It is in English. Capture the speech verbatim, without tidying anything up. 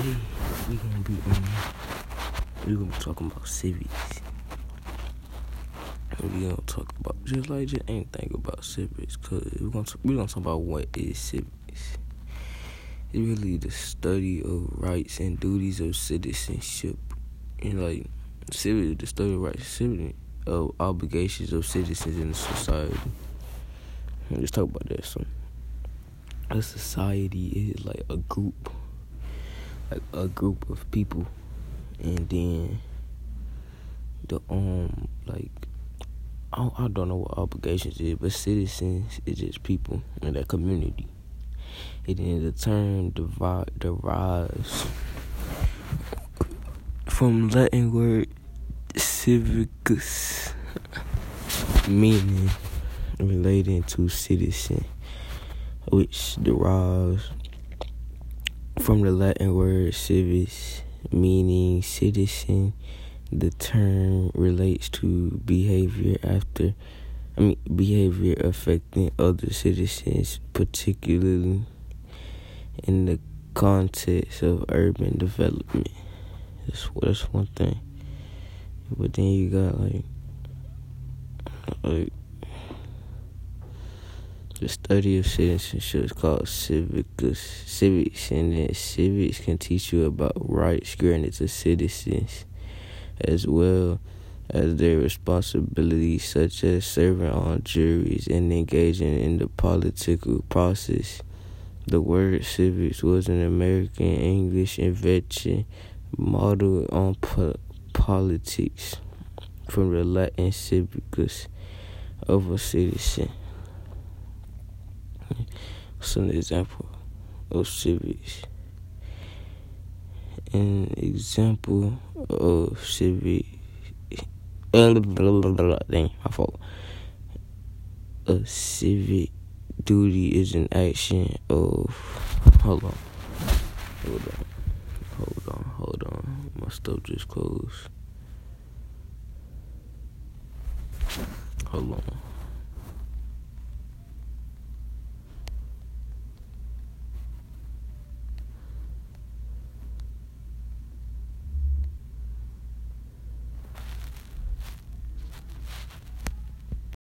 today we gonna be um, we gonna be talking about civics. And we gonna talk about just like just anything about civics, cause we gonna talk, we gonna talk about what is civics. It's really the study of rights and duties of citizenship. And like civics, the study of rights, civic of obligations of citizens in the society. Let's talk about that. So, a society is like a group. Like a group of people, and then the um like I don't, I don't know what obligations is, but citizens is just people in that community. And then the term divide, derives from Latin word civicus, meaning relating to citizen, which derives from the Latin word civis, meaning citizen. The term relates to behavior after, I mean, behavior affecting other citizens, particularly in the context of urban development. That's that's one thing. But then you got like, like. The study of citizenship is called civicus, civics, and then civics can teach you about rights granted to citizens, as well as their responsibilities, such as serving on juries and engaging in the political process. The word civics was an American English invention modeled on po- politics, from the Latin civicus, of a citizen. What's an example of civics? An example of civic. Uh, blah, blah, blah, blah, dang, my fault. A civic duty is an action of. Hold on. Hold on. Hold on. Hold on. My stuff just closed. Hold on.